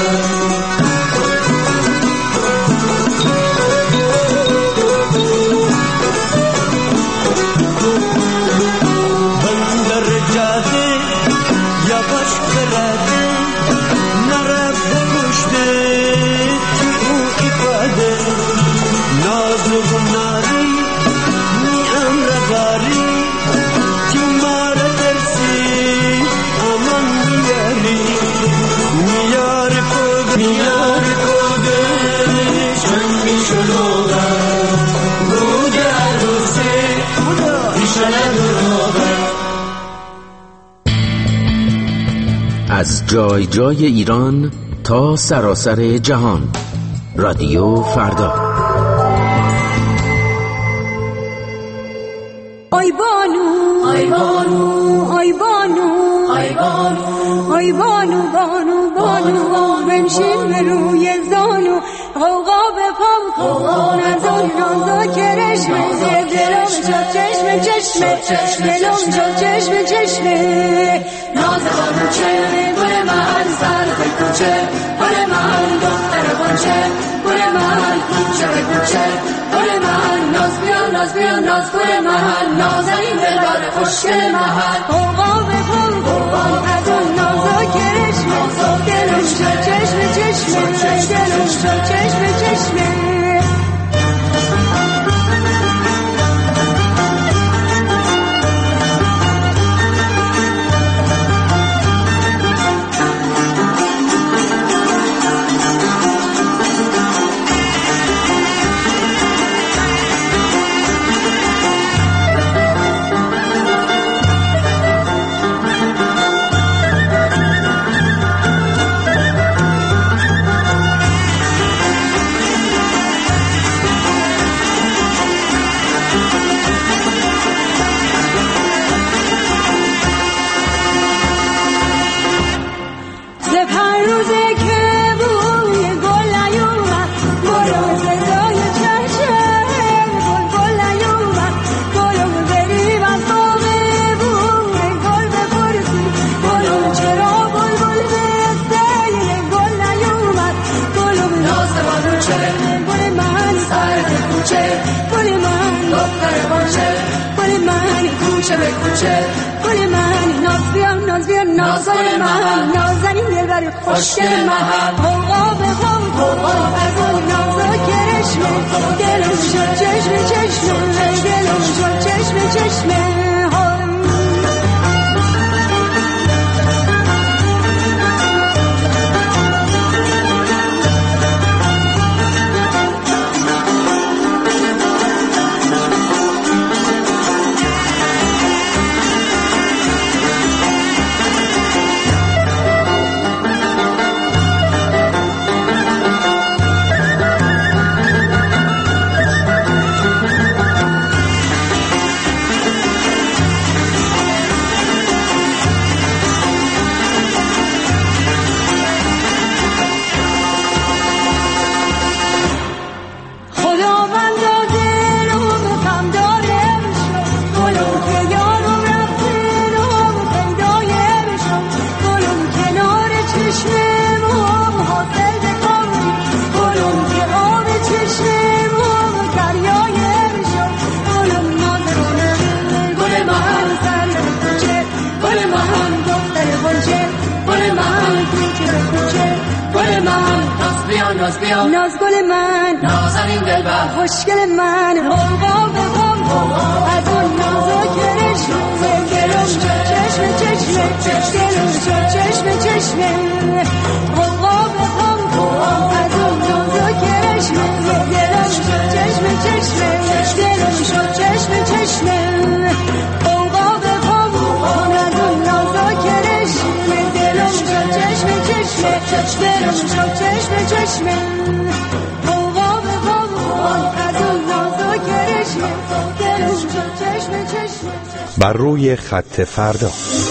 [SPEAKER 21] از جای جای ایران تا سراسر جهان، رادیو فردا.
[SPEAKER 22] آی بانو آی بانو آی بانو آی بانو آی بانو بانو بانو بنشین به روی زانو غوغا به پام کن نزار نازا کرشمه دلم شد چشم چشمه دلم شد چشم چشمه نازم چه گل من سر به کوچه گل من دختر بانچه گل من کوچه به کوچه گل من ناز بیان ناز گل من نازنین دلبر خوشگل من غوغا به پام کن از اون نازا کرشمه دلم شد چشم چشمه دلم شد چشم چشمه خوشگل محل غوغا به غم غوغا از اون نازا کرشمه دلم شد چشم چشمه دلم شد چشم چشمه ناز بیا ناز گل من نازنین دلبر خوشگل من غوغا به غم از اون نازکش دلم چشم چشم دلم چشم چشم غوغا به غم از اون نازکش دلم چشم چشم دلم چشم چشم غوغا به غم از اون نازکش دلم چشم چشم دلم چشم چشم غوغا به غم از اون نازکش دلم چشم چشم.
[SPEAKER 1] بر روی خط فردا.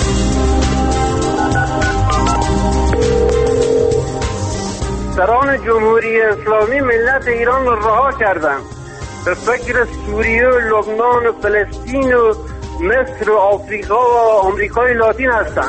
[SPEAKER 12] سران جمهوری اسلامی ملت ایران را رها کردند، به فکر سوریه و لبنان و فلسطین و مصر و آفریقا و آمریکای لاتین هستند.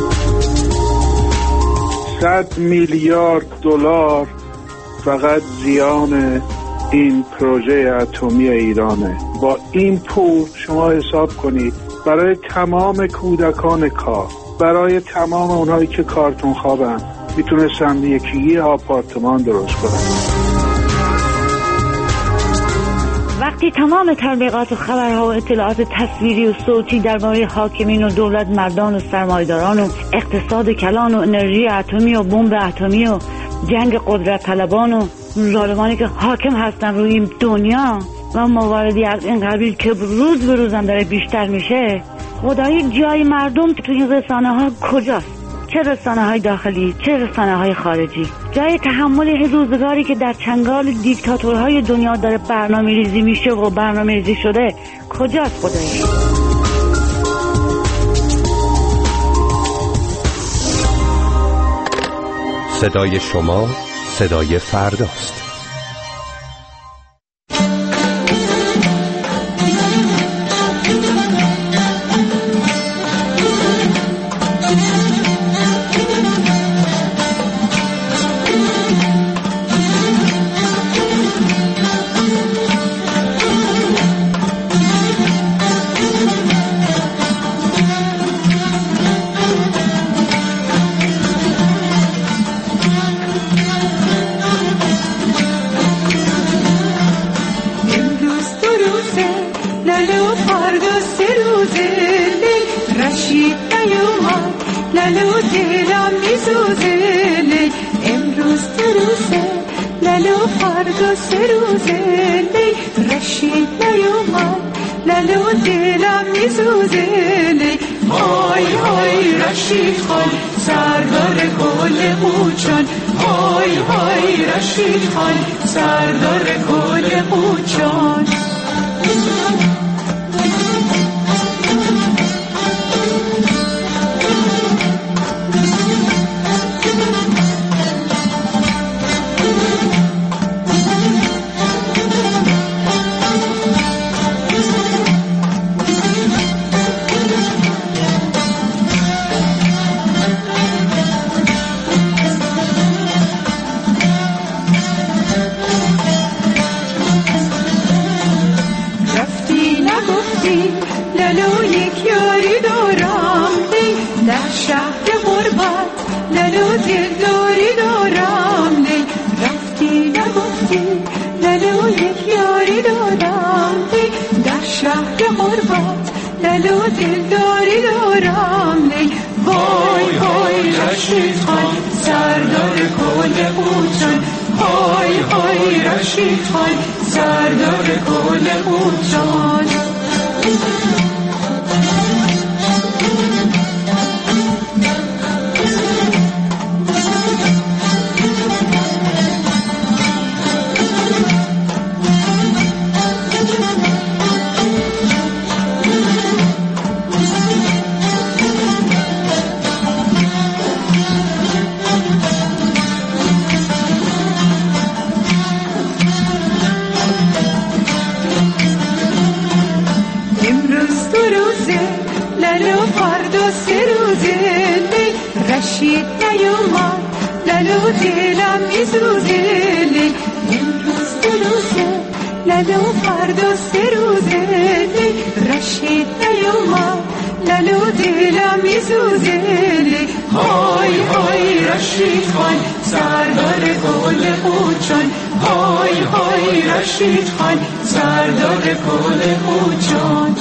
[SPEAKER 3] 100 میلیارد دلار فقط زیان این پروژه اتمی ایرانه. با این پول شما حساب کنید برای تمام کودکان کار، برای تمام اونهایی که کارتون خوابن میتونستن یکی آپارتمان درست کنن.
[SPEAKER 6] وقتی تمام تبلیغات و خبرها و اطلاعات تصویری و صوتی درباره حاکمین و دولت مردان و سرمایه‌داران و اقتصاد کلان و انرژی اتمی و بمب اتمی و جنگ قدرت طلبان و ظالمانی که حاکم هستن روی این دنیا و مواردی از این قبیل که روز به روز هم داره بیشتر میشه، خدایی جای مردم تو این رسانه ها کجاست؟ چه رسانه های داخلی چه رسانه های خارجی؟ جای تحمل این روزگاری که در چنگال دیکتاتورهای دنیا داره برنامه ریزی میشه و برنامه ریزی شده کجاست خدایی؟
[SPEAKER 1] صدای شما صدای فرداست.
[SPEAKER 19] سردار کل قوچان، های های رشید خان سردار کل قوچان.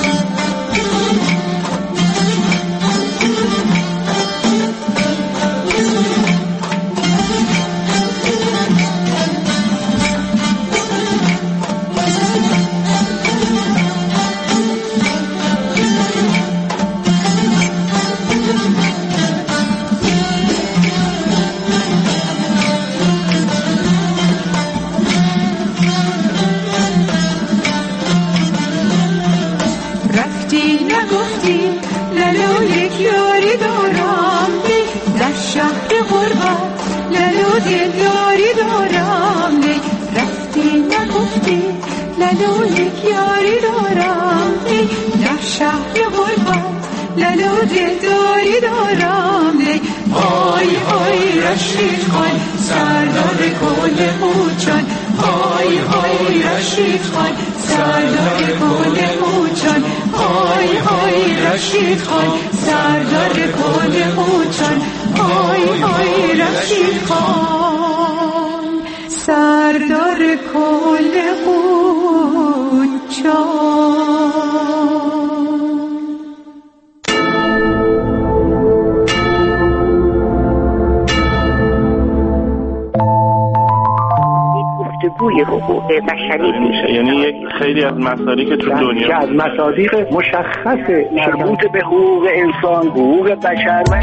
[SPEAKER 4] حقوق بشری میشه، یعنی یک خیلی از مصادیق تو دنیا که از مصادیق مشخص مربوط به حقوق انسان، حقوق بشر و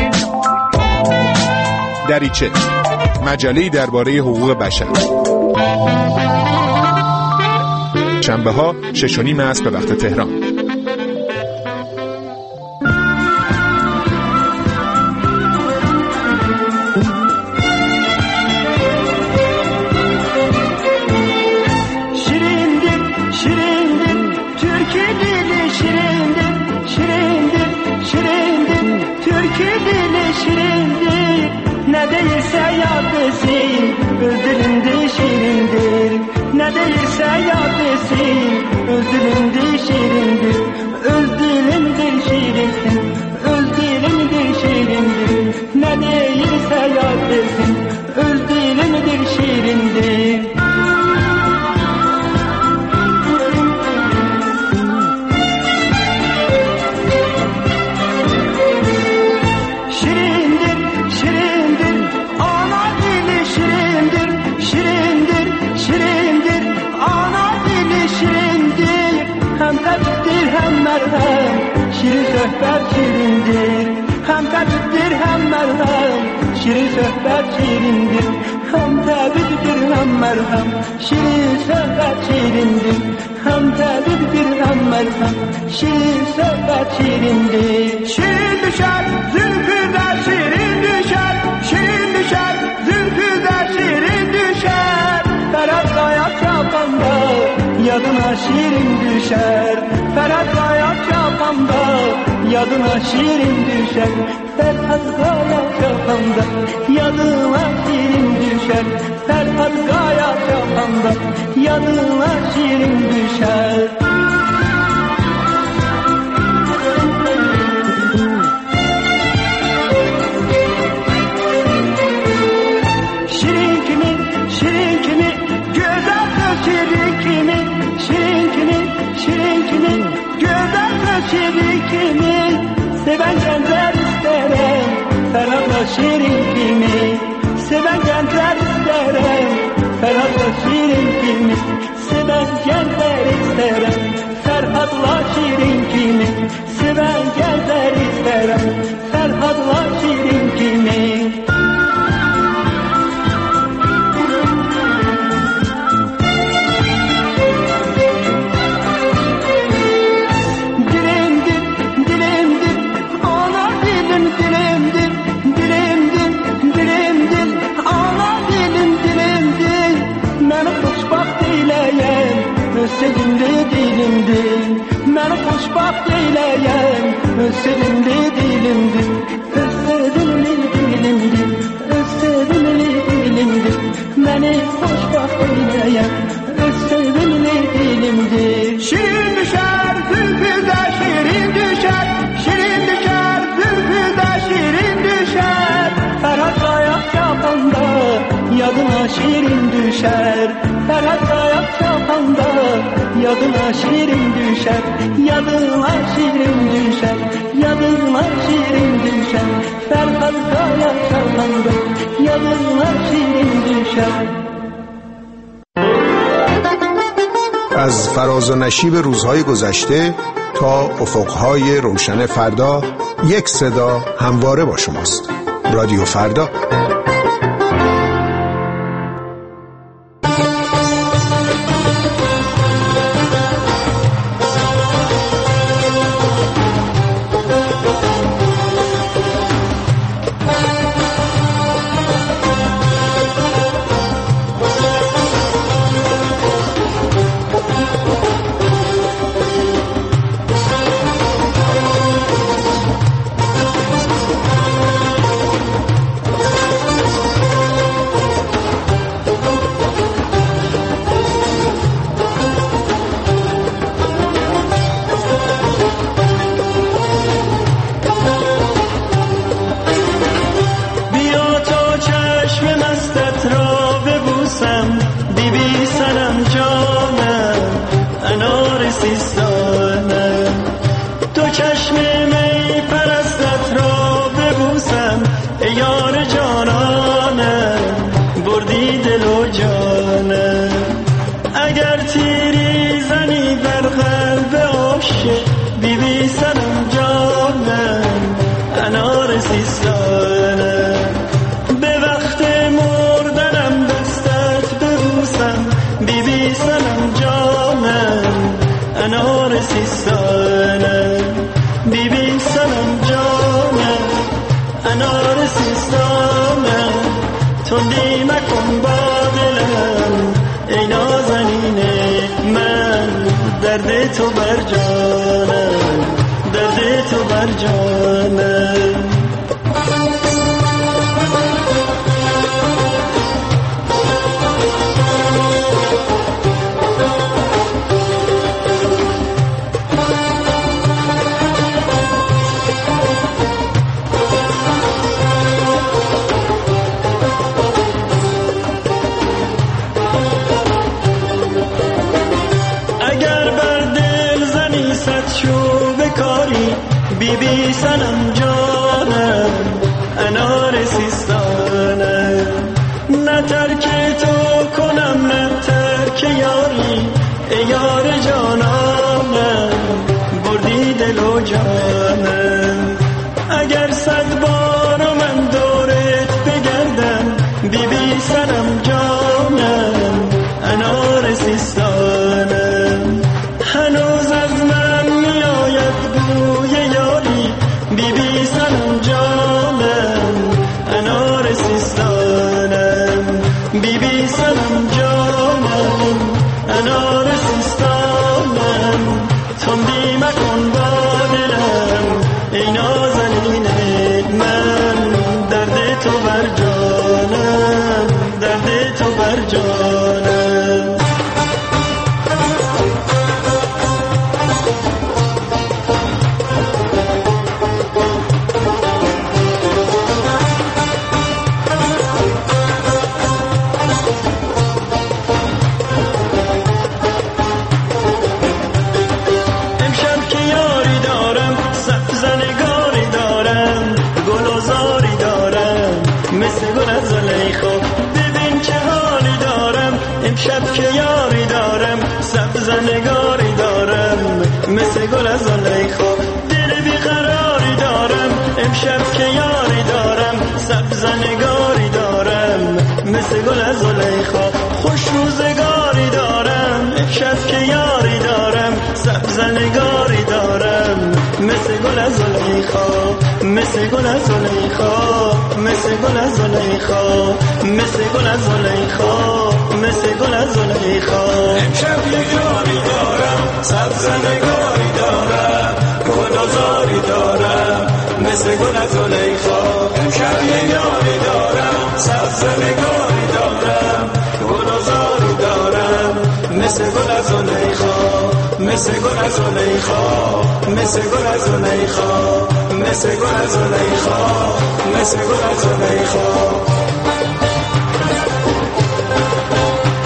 [SPEAKER 20] دریچه مجله‌ای درباره حقوق بشر، شنبه‌ها 6:30 عصر به وقت تهران.
[SPEAKER 19] Yadına şirin düşer, Ferhat Kaya çapamda. Yadına şirin düşer, Ferhat Kaya çapamda. Yadına şirin düşer, Ferhat Kaya çapamda. Yadına şirin düşer. Şirin kimi, şirin kimi, güzel kız şirin kimi. Şirin kimi, şirin kimi, güzel kız şirin kimi. Seven gençler isterim, Ferhat'la şirin kimi. Seven gençler isterim, Ferhat'la şirin kimi. Seven gençler isterim, Ferhat'la şirin kimi. Seven gençler isterim, Ferhat'la şirin kimi. Sevimli dilimdir, beni xoşbaxt eyləyən, sevimli düşer Ferhat yapanda yadına şirin düşer Yadına şirin düşer Yadına şirin düşer Ferhat yapanda yadına şirin düşer.
[SPEAKER 17] از فراز و نشیب روزهای گذشته تا افقهای روشن فردا، یک صدا همواره با شماست. رادیو فردا.
[SPEAKER 19] تو بر جانم درد تو بر جانم بی سنم جانم انار سیستانم نه ترک تو کنم نه ترک یاری ای یار جانانم بردی دل و جانم اگر 100 بار من دورت بگردم بی سنم جانم انار سیستانم هنوز از من میآید بوی بی سنم جانم انار سیستانم بی سنم جانم انار سیستانم تندی مکن با دلم ای نازنین من درد تو بر جانم درد تو بر جانم شب که یاری دارم سبزنگاری دارم مثل گل از زلیخا دل بیقراری دارم امشب که یاری دارم سبزنگاری دارم مثل گل از زلیخا خوش روزگاری دارم امشب که یاری دارم سبزنگاری دارم مثل گل از زلیخا مثل گل از زلیخا مثل گل از زلیخا مثل گل از زلیخا مثل گل از زلیخا امشب یک یاری دارم سبزنگاری دارم گلزاری دارم مثل گل از زلیخا امشب یک یاری دارم سبزنگاری دارم گلزاری دارم مثل گل از زلیخا مثل گل از زلیخا مثل گل از زلیخا مثل گل از زلیخا مثل گل از زلیخا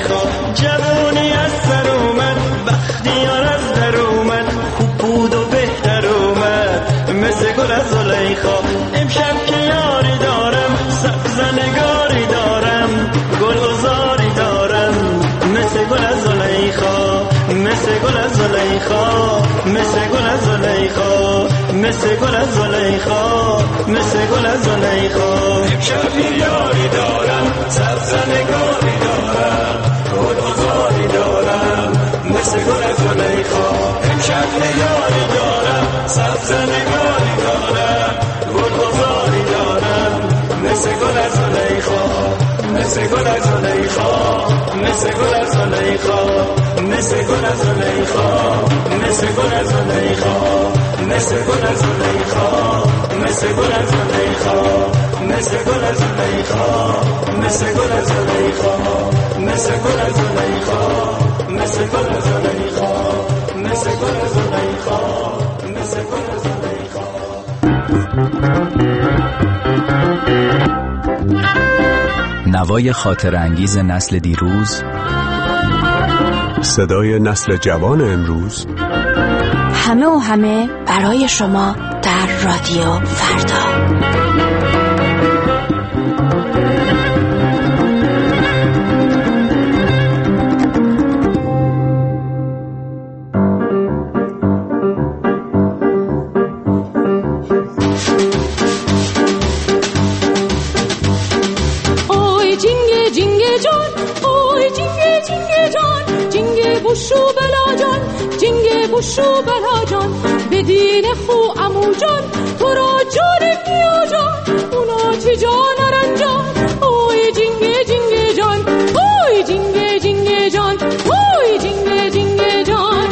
[SPEAKER 19] زلیخا، جوانی از سر اومد، بختیار از در اومد، خوب بود و بهتر اومد مثل گل از زلیخا. امشب که یاری دارم، سبزنگاری دارم، گل و زاری دارم مثل گل از زلیخا، مثل گل از زلیخا، مثل گل از زلیخا، مثل گل از زلیخا، مثل گل از زلیخا. امشب یاری دارم، سبزنگاری دارم، گل و زاری دارم مثل گل از زلیخا. امشب یاری دارم، سبزنگاری دارم، گل و زاری دارم مثل گل از زلیخا، مثل گل از زلیخا، مثل گل از زلیخا، مثل گل از زلیخا، مثل گل از زلیخا، مثل گل از زلیخا، مثل گل از زلیخا، مثل گل از زلیخا، مثل گل از زلیخا، مثل گل از زلیخا، مثل گل از زلیخا، مثل گل از زلیخا، مثل گل از زلیخا.
[SPEAKER 7] نوای خاطر انگیز نسل دیروز،
[SPEAKER 17] صدای نسل جوان امروز،
[SPEAKER 10] همه و همه برای شما در رادیو فردا.
[SPEAKER 22] بوشو بلا جان به دین خو امو جان، تو را جان بیا جان اونا چی جان رنجان. اوی جنگه جنگه جان، اوی جنگه جنگه جان، اوی جنگه جنگه جان،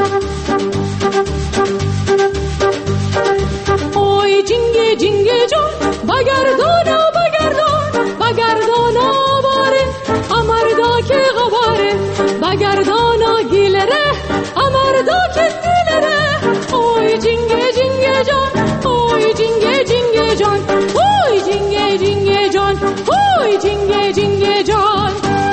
[SPEAKER 22] اوی جنگه جنگه جان. بگردانا بگردان بگردانا باره امردا که غباره، بگردانا گیلره امردا که دیلره. اوی جنگه جنگه جان، اوی جنگه جنگه جان، اوی جنگه جنگه جان، اوی جنگه جنگه جان.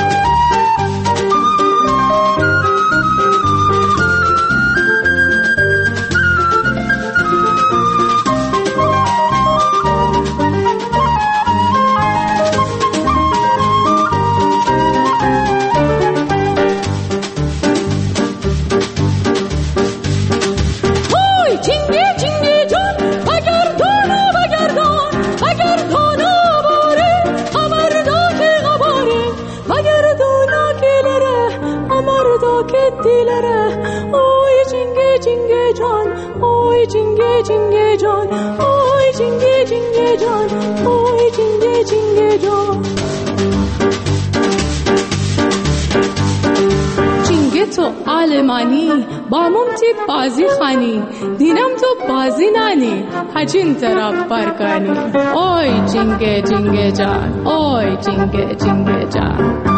[SPEAKER 22] جنگه جان، اوی جنگه جنگه جان، اوی جنگه جنگه جان. جنگه تو آلمانی با ممتی بازی خانی، دینم تو بازی نانی هجین طرف برکانی. اوی جنگه جنگه جان، اوی جنگه جنگه جان.